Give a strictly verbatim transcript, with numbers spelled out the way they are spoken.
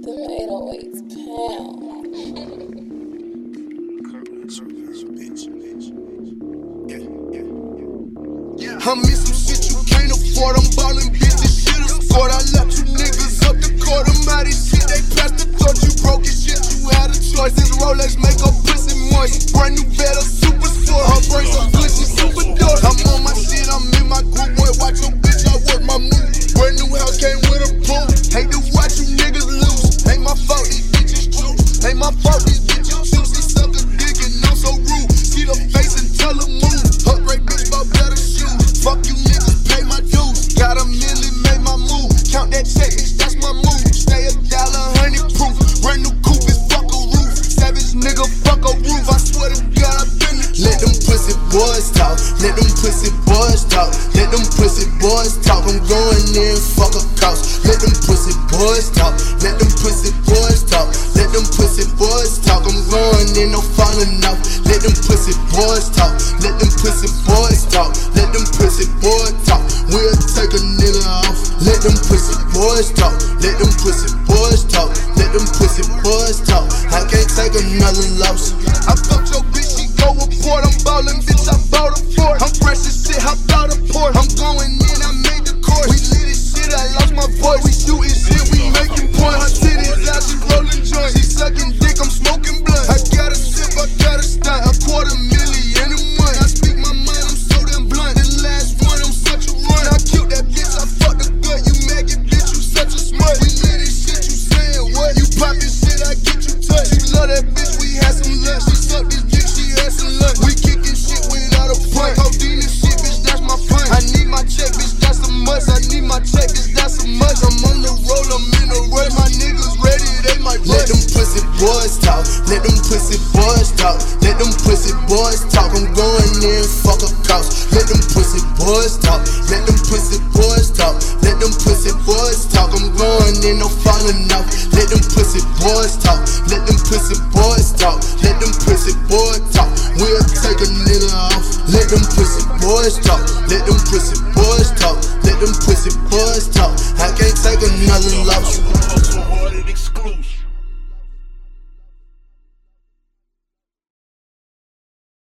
Them eight oh eights pound. I'm in some shit you can't afford. I'm ballin', bitch, this shit is scored. I left you niggas up the court. I'm out of shit, they passed the torch. You broke your shit, you had a choice. This Rolex make her pussy moist. Brand new bed, a super sport. Her brain so good, she super dope. I'm on my shit, I'm in my group. Boy, watch your bitch, I work my move. Brand new house came with a pool. Hate to watch you niggas lose. Ain't my fault, these bitches true. Ain't my fault, these bitches choose. She suck a dick and I'm so rude. See the face and tell her move. Upgrade bitch, about better shoes. Fuck you niggas, pay my dues. Got a million, made my move. Count that check, bitch, that's my move. Stay a dollar, honey proof. Brand new coupe is fuck a roof. Savage nigga, fuck a roof. I swear to God, I've been the truth. Let them pussy boys talk. Let them pussy boys talk. Let them pussy boys talk. I'm going in, fuck a couch. Let them pussy boys talk. Let them pussy boys talk. Let them pussy boys talk. I'm going in, no falling off. Let them pussy boys talk. Let them pussy boys talk. Let them pussy boys talk. We'll take a nigga off. Let them pussy boys talk. Let them pussy boys talk. Let them pussy boys talk. I can't take another loss. I fucked your bitch, she go report. I'm ballin', bitch, I bought a fort. I'm fresh as shit, hop out a port. I'm going in, I made the court. We lit as shit, I lost my voice. We shootin' shit, we making point. Her titties out, she rollin' joints. She sucking dick, I'm smoking blunt. I gotta sip, I gotta stunt. A quarter million a month. I speak my mind, I'm so damn blunt. The last one, I'm such a run. I killed that bitch, I fucked the gut. You maggot bitch, you such a smut. We lit as shit, you sayin' what? You poppin' shit, I get you touched. You love that bitch, we had some lunch. She sucked this dick, she had some lunch. We kickin' shit without a punch. Codeine and shit, bitch, that's my punch. I need my check, bitch, that's a must. I need my check, bitch, that's a must. I'm on the roll, I'm in the rush. My niggas ready, they might rush. Let them pussy boys talk. Let them pussy boys talk. Let them pussy boys talk. I'm going in, fuck a couch. Let them pussy boys talk. Let them pussy boys talk. Let them pussy boys talk. I'm going in, no falling off. Let them pussy boys talk. Let them pussy boys talk. Let them pussy boys talk. We'll take a nigga off. Let them pussy boys talk. Let them pussy boys talk. Let them pussy boys talk.